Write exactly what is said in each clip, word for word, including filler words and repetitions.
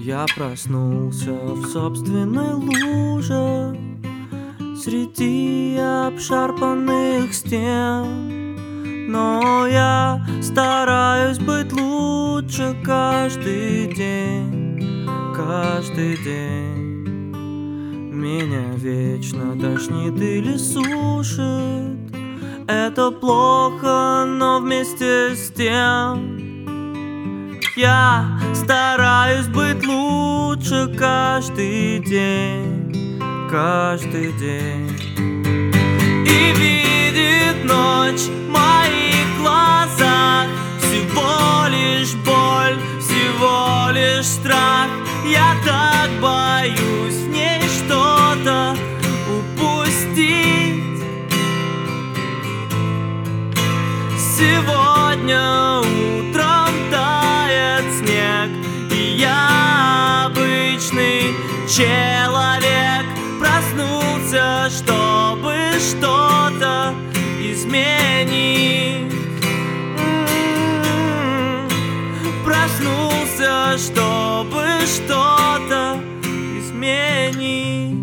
Я проснулся в собственной луже среди обшарпанных стен, но я стараюсь быть лучше каждый день, каждый день. Меня вечно тошнит или сушит, это плохо, но вместе с тем я стараюсь быть лучше каждый день, каждый день. И видит ночь в моих глазах всего лишь боль, всего лишь страх. Я так боюсь в ней что-то упустить. Сегодня утром тает снег, и я обычный человек проснулся, чтобы что-то изменить. М-м-м. Проснулся, чтобы что-то изменить.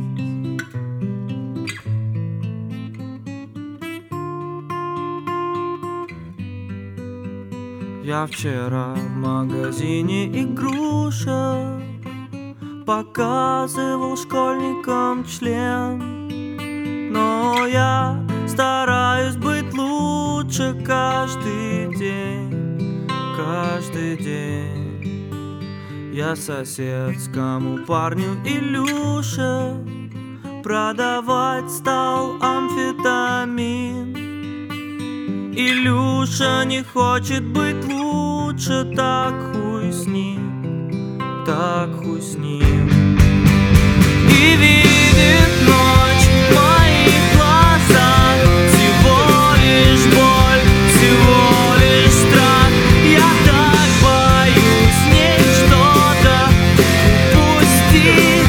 Я вчера в магазине игрушек показывал школьникам член, но я стараюсь быть лучше каждый день, каждый день. Я соседскому парню Илюше продавать стал амфетамин. Илюша не хочет быть лучше, так хуй с ним, так хуй с ним. И видит ночь в моих глазах всего лишь боль, всего лишь страх. Я так боюсь в ней что-то упустить.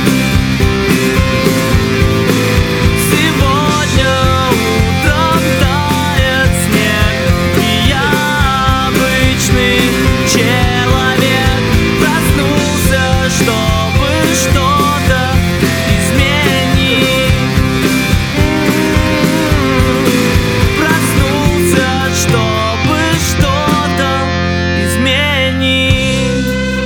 Сегодня утром тает снег, и я обычный человек проснулся, чтобы что-то изменить. Проснулся, чтобы что-то изменить.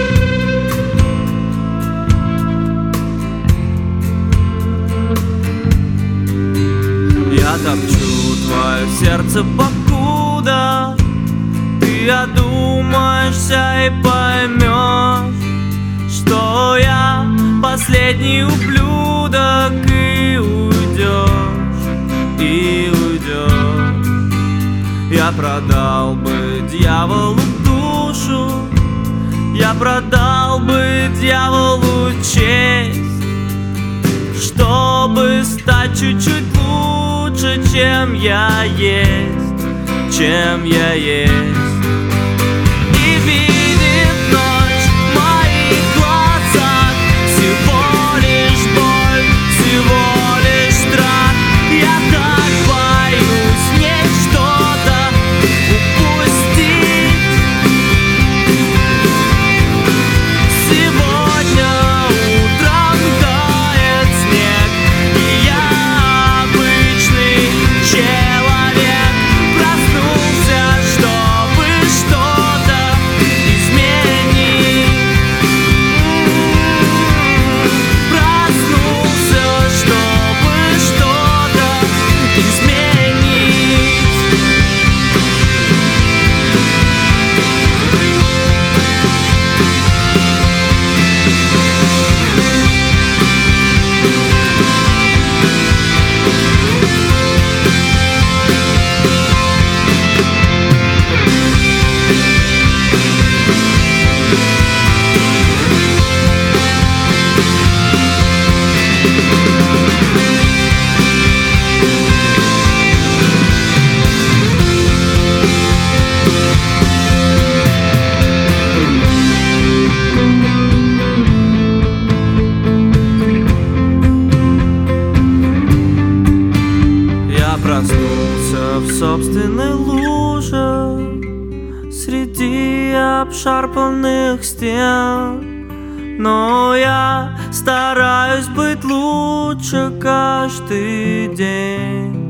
Я топчу твое сердце, покуда ты одумаешься и поймешь, что я последний ублюдок, и уйдешь, и уйдешь. Я продал бы дьяволу душу, я продал бы дьяволу честь, чтобы стать чуть-чуть лучше, чем я есть, чем я есть. И видит ночь в моих глазах всего лишь боль, всего лишь страх. Я так боюсь в ней что-то упустить. Сегодня утром тает снег, и я обычный человек проснулся, чтобы что-то изменить. Проснулся, чтобы что-то изменить. Я проснулся в собственной луже среди обшарпанных стен, но я стараюсь быть лучше каждый день.